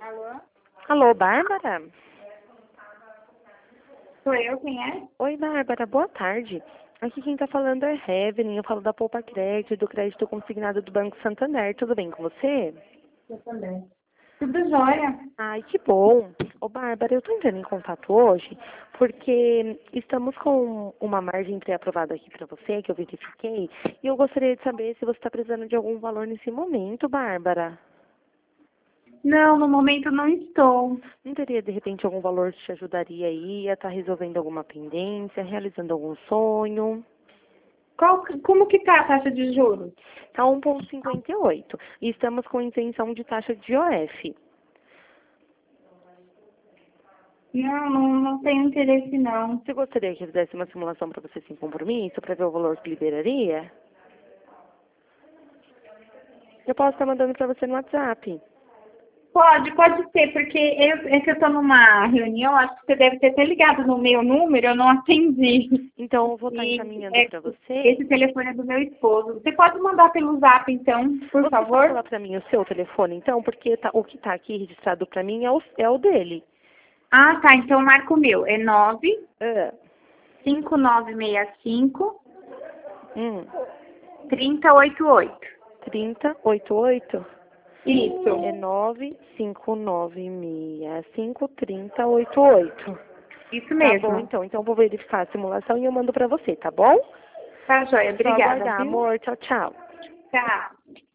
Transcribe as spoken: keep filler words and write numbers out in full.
Alô? Alô, Bárbara? Sou eu, quem é? Oi, Bárbara, boa tarde. Aqui quem tá falando é Evelyn, eu falo da Poupa Crédito, do crédito consignado do Banco Santander. Tudo bem com você? Eu também. Tudo jóia? Ai, que bom. Ô, Bárbara, eu tô entrando em contato hoje porque estamos com uma margem pré-aprovada aqui para você, que eu verifiquei, e eu gostaria de saber se você está precisando de algum valor nesse momento, Bárbara. Não, no momento não estou. Não teria, de repente, algum valor que te ajudaria aí a estar resolvendo alguma pendência, realizando algum sonho? Qual, como que tá a taxa de juros? Está um vírgula cinquenta e oito. E estamos com isenção de taxa de O F. Não, não, não tenho interesse não. Você gostaria que eu fizesse uma simulação para você sem compromisso, para ver o valor que liberaria? Eu posso estar mandando para você no WhatsApp. Pode, pode ser, porque eu, é que eu estou numa reunião, acho que você deve ter até ligado no meu número, eu não atendi. Então, eu vou estar E encaminhando é, para você. esse telefone é do meu esposo. Você pode mandar pelo zap, então, por Você favor? pode falar para mim o seu telefone, então? Porque tá- o que está aqui registrado para mim é o, é o dele. Ah, tá, então marca o meu. É nove Ah, cinco nove seis cinco hum, três zero oito oito. trinta, oitenta e oito. Isso. É nove cinco nove seis cinco trinta oitenta e oito. Isso Tá bom, mesmo. então. Então, eu vou verificar a simulação e eu mando pra você, tá bom? Tá, joia. Só Obrigada, aguardar, viu? amor. Tchau, tchau. Tchau.